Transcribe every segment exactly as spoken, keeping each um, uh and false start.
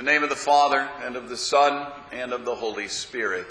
name of the Father, and of the Son, and of the Holy Spirit.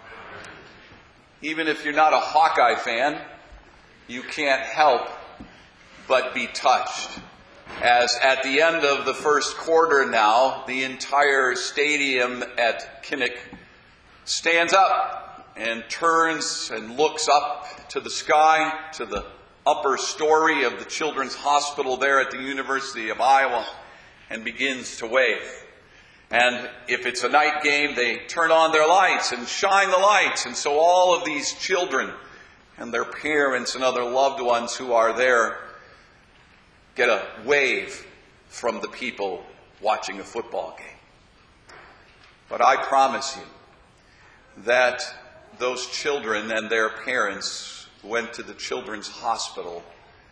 Even if you're not a Hawkeye fan, you can't help but be touched. As at the end of the first quarter now, the entire stadium at Kinnick stands up and turns and looks up to the sky, to the upper story of the Children's Hospital there at the University of Iowa, and begins to wave. And if it's a night game, they turn on their lights and shine the lights. And so all of these children and their parents and other loved ones who are there get a wave from the people watching a football game. But I promise you that those children and their parents went to the Children's Hospital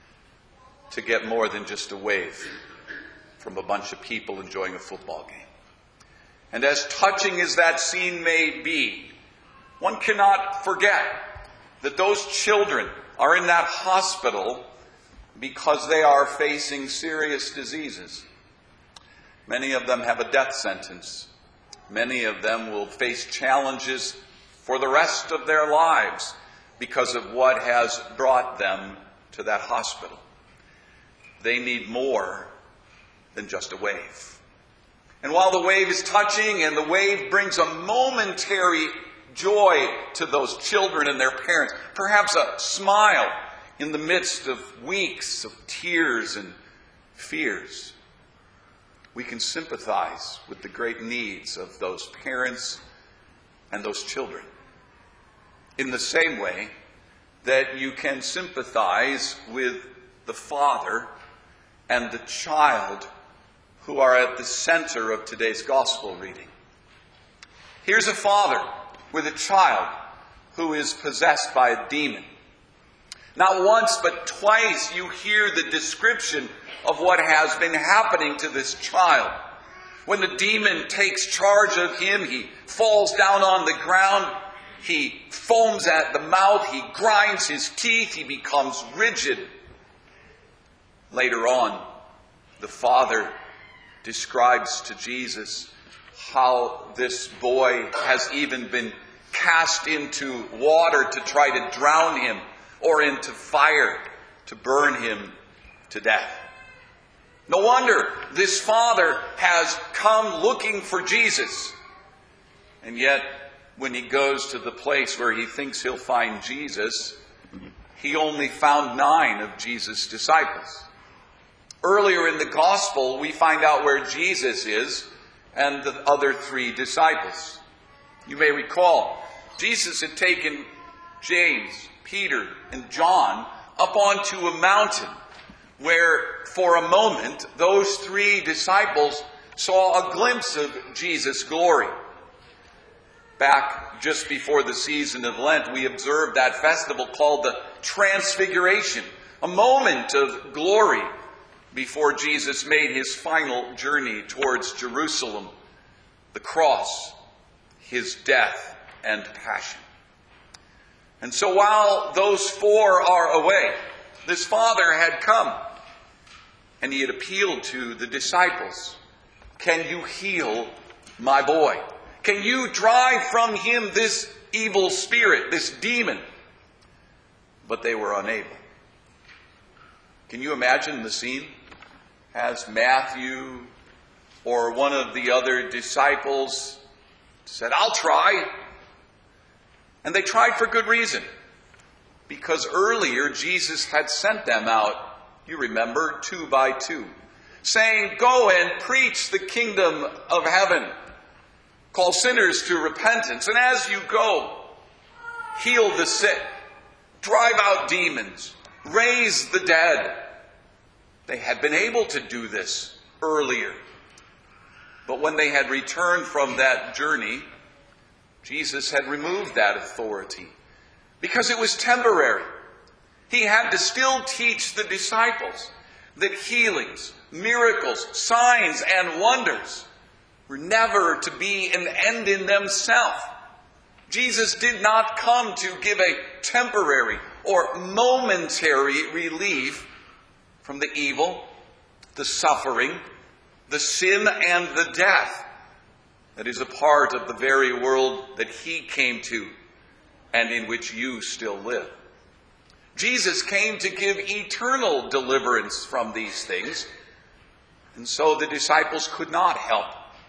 to get more than just a wave from a bunch of people enjoying a football game. And as touching as that scene may be, one cannot forget that those children are in that hospital because they are facing serious diseases. Many of them have a death sentence. Many of them will face challenges for the rest of their lives because of what has brought them to that hospital. They need more than just a wave. And while the wave is touching and the wave brings a momentary joy to those children and their parents, perhaps a smile in the midst of weeks of tears and fears, we can sympathize with the great needs of those parents and those children. In the same way that you can sympathize with the father and the child who are at the center of today's gospel reading. Here's a father with a child who is possessed by a demon. Not once, but twice you hear the description of what has been happening to this child. When the demon takes charge of him, he falls down on the ground, he foams at the mouth, he grinds his teeth, he becomes rigid. Later on, the father describes to Jesus how this boy has even been cast into water to try to drown him, or into fire to burn him to death. No wonder this father has come looking for Jesus. And yet, when he goes to the place where he thinks he'll find Jesus, he only found nine of Jesus' disciples. Earlier in the gospel, we find out where Jesus is and the other three disciples. You may recall, Jesus had taken James, Peter, and John up onto a mountain where, for a moment, those three disciples saw a glimpse of Jesus' glory. Back just before the season of Lent, we observed that festival called the Transfiguration, a moment of glory before Jesus made his final journey towards Jerusalem, the cross, his death and passion. And so while those four are away, this father had come and he had appealed to the disciples. Can you heal my boy? Can you drive from him this evil spirit, this demon? But they were unable. Can you imagine the scene? As Matthew or one of the other disciples said, I'll try. And they tried for good reason. Because earlier Jesus had sent them out, you remember, two by two, saying, go and preach the kingdom of heaven. Call sinners to repentance. And as you go, heal the sick, drive out demons, raise the dead. They had been able to do this earlier. But when they had returned from that journey, Jesus had removed that authority because it was temporary. He had to still teach the disciples that healings, miracles, signs, and wonders were never to be an end in themselves. Jesus did not come to give a temporary or momentary relief from the evil, the suffering, the sin, and the death that is a part of the very world that he came to and in which you still live. Jesus came to give eternal deliverance from these things, and so the disciples could not help.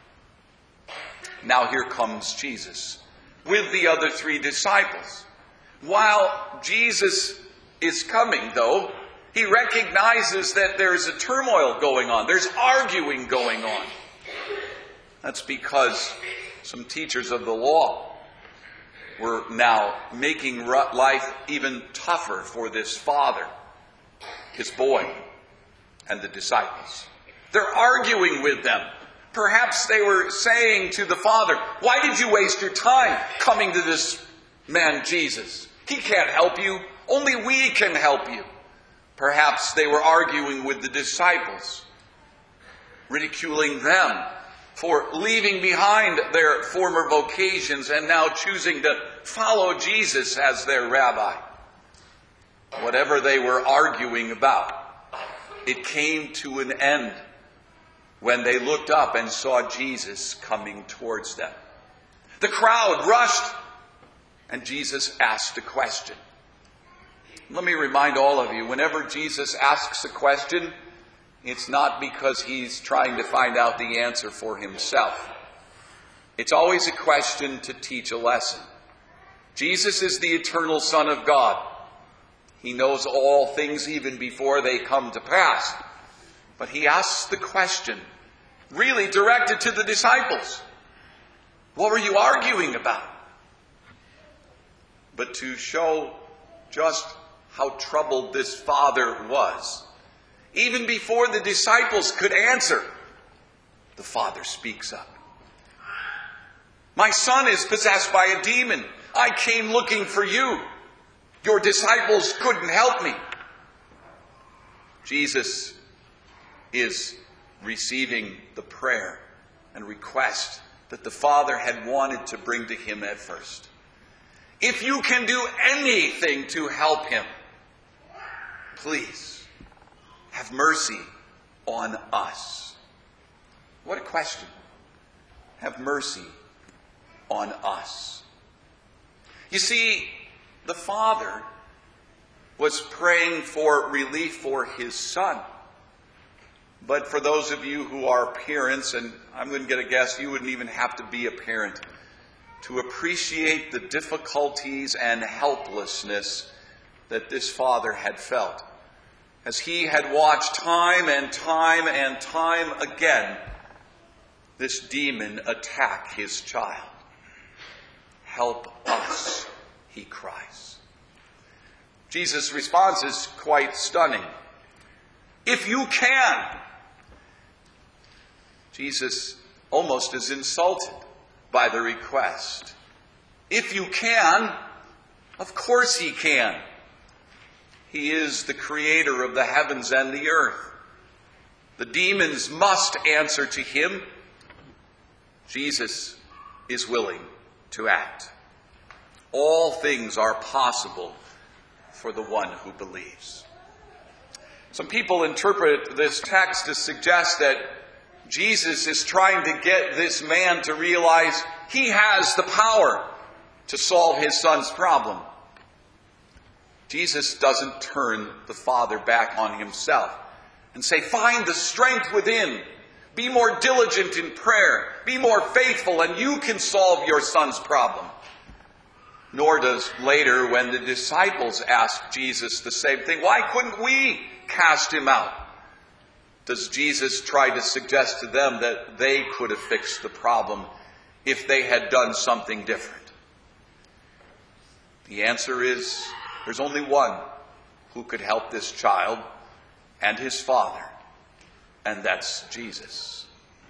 Now here comes Jesus with the other three disciples. While Jesus is coming, though, he recognizes that there's a turmoil going on. There's arguing going on. That's because some teachers of the law were now making life even tougher for this father, his boy, and the disciples. They're arguing with them. Perhaps they were saying to the father, "Why did you waste your time coming to this man Jesus? He can't help you. Only we can help you." Perhaps they were arguing with the disciples, ridiculing them for leaving behind their former vocations and now choosing to follow Jesus as their rabbi. Whatever they were arguing about, it came to an end when they looked up and saw Jesus coming towards them. The crowd rushed, and Jesus asked a question. Let me remind all of you, whenever Jesus asks a question, it's not because he's trying to find out the answer for himself. It's always a question to teach a lesson. Jesus is the eternal Son of God. He knows all things even before they come to pass. But he asks the question, really directed to the disciples. What were you arguing about? But to show just how troubled this father was, even before the disciples could answer, the father speaks up. "My son is possessed by a demon. I came looking for you. Your disciples couldn't help me." Jesus is receiving the prayer and request that the Father had wanted to bring to him at first. If you can do anything to help him, please have mercy on us. What a question. Have mercy on us. You see, the Father was praying for relief for his son. But for those of you who are parents, and I'm going to get a guess, you wouldn't even have to be a parent to appreciate the difficulties and helplessness that this father had felt, as he had watched time and time and time again this demon attack his child. "Help us," he cries. Jesus' response is quite stunning. "If you can." Jesus almost is insulted by the request. If you can, of course he can. He is the creator of the heavens and the earth. The demons must answer to him. Jesus is willing to act. All things are possible for the one who believes. Some people interpret this text to suggest that Jesus is trying to get this man to realize he has the power to solve his son's problem. Jesus doesn't turn the father back on himself and say, "Find the strength within. Be more diligent in prayer. Be more faithful, and you can solve your son's problem." Nor does later, when the disciples ask Jesus the same thing, "Why couldn't we cast him out?" does Jesus try to suggest to them that they could have fixed the problem if they had done something different. The answer is, there's only one who could help this child and his father, and that's Jesus.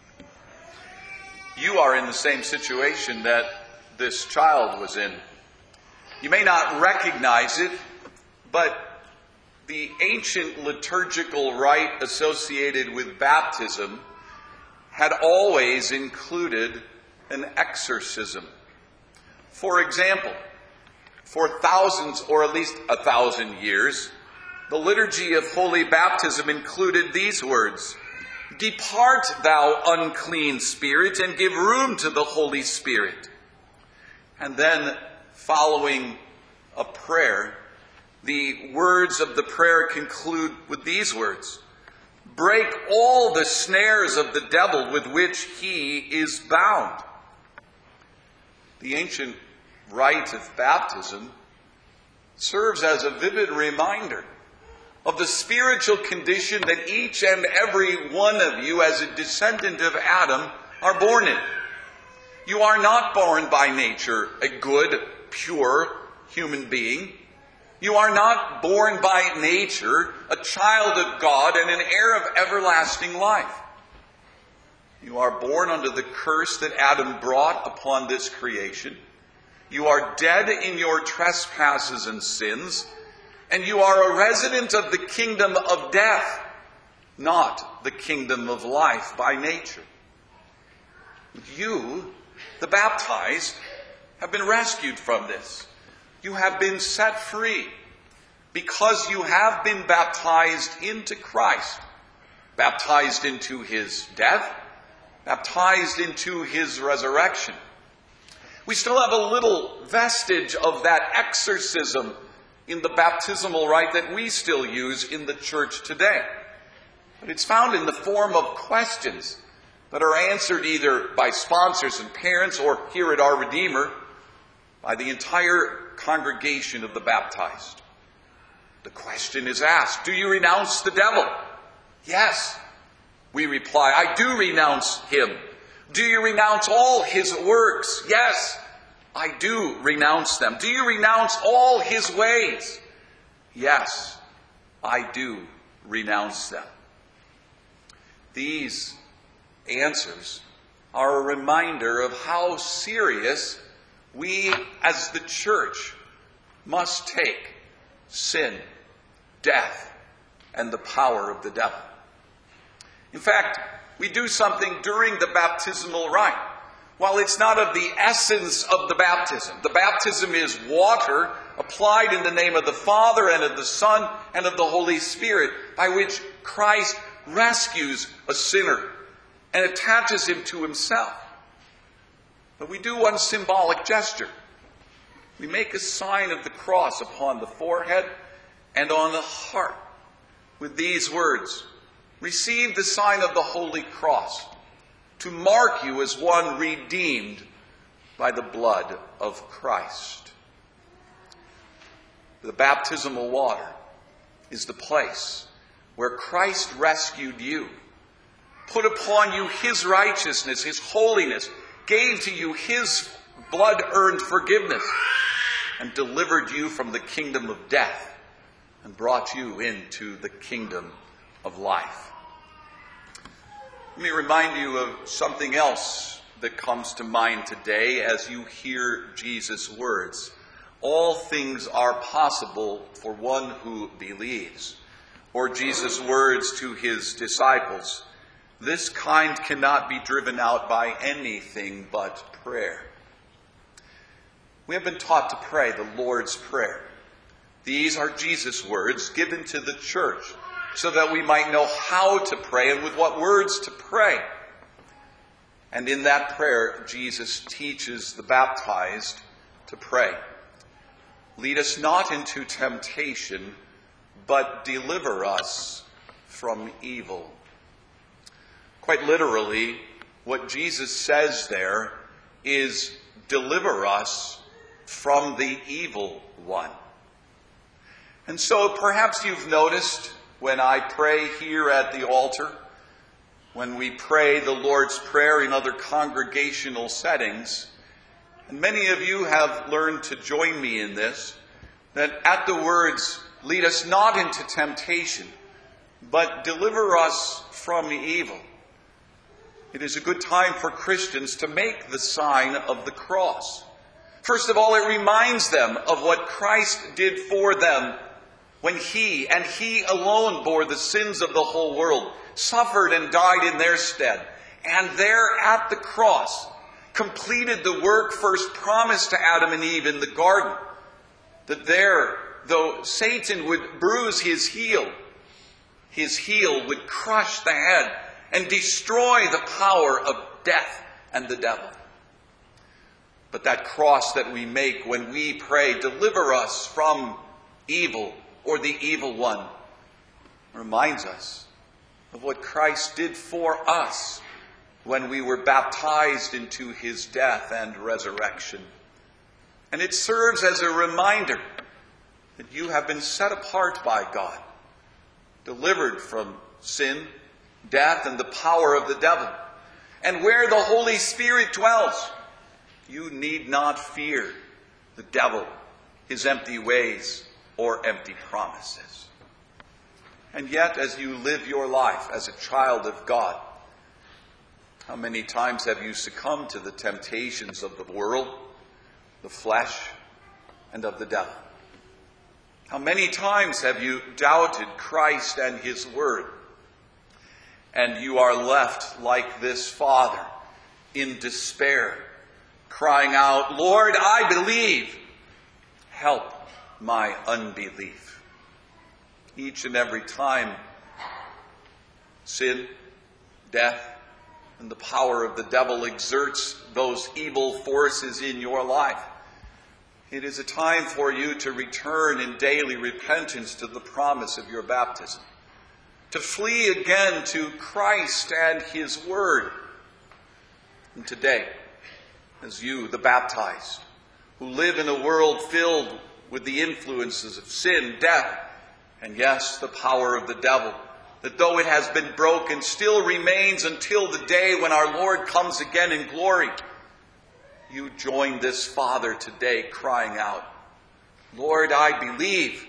You are in the same situation that this child was in. You may not recognize it, but the ancient liturgical rite associated with baptism had always included an exorcism. For example, for thousands, or at least a thousand years, the liturgy of holy baptism included these words: "Depart, thou unclean spirit, and give room to the Holy Spirit." And then, following a prayer, the words of the prayer conclude with these words: "Break all the snares of the devil with which he is bound." The ancient rite of baptism serves as a vivid reminder of the spiritual condition that each and every one of you, as a descendant of Adam, are born in. You are not born by nature a good, pure human being. You are not born by nature a child of God and an heir of everlasting life. You are born under the curse that Adam brought upon this creation. You are dead in your trespasses and sins, and you are a resident of the kingdom of death, not the kingdom of life by nature. You, the baptized, have been rescued from this. You have been set free because you have been baptized into Christ, baptized into his death, baptized into his resurrection. We still have a little vestige of that exorcism in the baptismal rite that we still use in the church today. But it's found in the form of questions that are answered either by sponsors and parents or here at Our Redeemer by the entire congregation of the baptized. The question is asked, do you renounce the devil? Yes. We reply, I do renounce him. Do you renounce all his works? Yes, I do renounce them. Do you renounce all his ways? Yes, I do renounce them. These answers are a reminder of how serious we as the church must take sin, death, and the power of the devil. In fact, we do something during the baptismal rite. While it's not of the essence of the baptism, the baptism is water applied in the name of the Father and of the Son and of the Holy Spirit, by which Christ rescues a sinner and attaches him to himself. But we do one symbolic gesture. We make a sign of the cross upon the forehead and on the heart with these words: receive the sign of the Holy Cross, to mark you as one redeemed by the blood of Christ. The baptismal water is the place where Christ rescued you, put upon you his righteousness, his holiness, gave to you his blood-earned forgiveness, and delivered you from the kingdom of death and brought you into the kingdom of life. Let me remind you of something else that comes to mind today as you hear Jesus' words. All things are possible for one who believes. Or Jesus' words to his disciples: this kind cannot be driven out by anything but prayer. We have been taught to pray the Lord's Prayer. These are Jesus' words given to the church so that we might know how to pray and with what words to pray. And in that prayer, Jesus teaches the baptized to pray: lead us not into temptation, but deliver us from evil. Quite literally, what Jesus says there is, deliver us from the evil one. And so perhaps you've noticed when I pray here at the altar, when we pray the Lord's Prayer in other congregational settings, and many of you have learned to join me in this, that at the words, lead us not into temptation, but deliver us from evil, it is a good time for Christians to make the sign of the cross. First of all, it reminds them of what Christ did for them when he, and he alone, bore the sins of the whole world, suffered and died in their stead, and there at the cross completed the work first promised to Adam and Eve in the garden, that there, though Satan would bruise his heel, his heel would crush the head, and destroy the power of death and the devil. But that cross that we make when we pray, deliver us from evil or the evil one, reminds us of what Christ did for us when we were baptized into his death and resurrection. And it serves as a reminder that you have been set apart by God, delivered from sin, death, and the power of the devil. And where the Holy Spirit dwells, you need not fear the devil, his empty ways, or empty promises. And yet, as you live your life as a child of God, how many times have you succumbed to the temptations of the world, the flesh, and of the devil? How many times have you doubted Christ and his word? And you are left like this father in despair, crying out, Lord, I believe. Help my unbelief. Each and every time sin, death, and the power of the devil exerts those evil forces in your life, it is a time for you to return in daily repentance to the promise of your baptism, to flee again to Christ and his word. And today, as you, the baptized, who live in a world filled with the influences of sin, death, and yes, the power of the devil, that though it has been broken, still remains until the day when our Lord comes again in glory, you join this Father today crying out, Lord, I believe.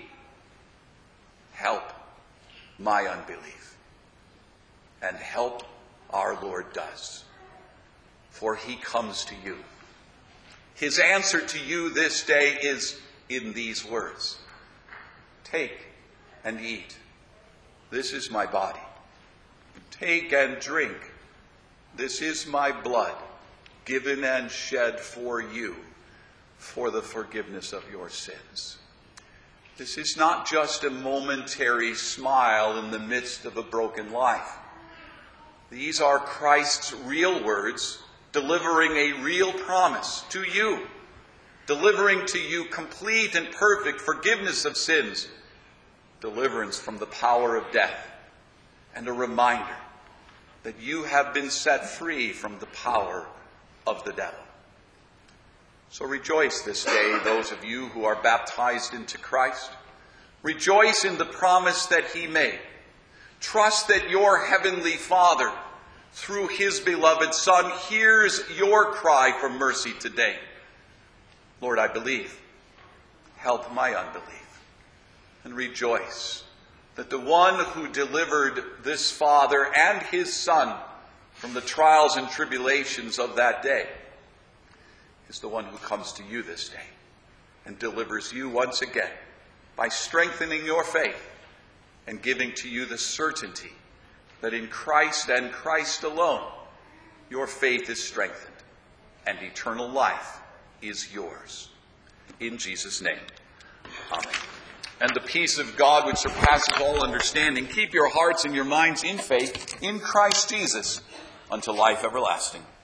Help my unbelief. And help our Lord does. For he comes to you. His answer to you this day is in these words. Take and eat. This is my body. Take and drink. This is my blood, given and shed for you for the forgiveness of your sins. This is not just a momentary smile in the midst of a broken life. These are Christ's real words, delivering a real promise to you, delivering to you complete and perfect forgiveness of sins, deliverance from the power of death, and a reminder that you have been set free from the power of the devil. So rejoice this day, those of you who are baptized into Christ. Rejoice in the promise that he made. Trust that your heavenly Father, through his beloved Son, hears your cry for mercy today. Lord, I believe. Help my unbelief. And rejoice that the one who delivered this Father and his Son from the trials and tribulations of that day is the one who comes to you this day and delivers you once again by strengthening your faith and giving to you the certainty that in Christ and Christ alone your faith is strengthened and eternal life is yours. In Jesus' name, amen. And the peace of God, which surpasses all understanding, keep your hearts and your minds in faith in Christ Jesus unto life everlasting.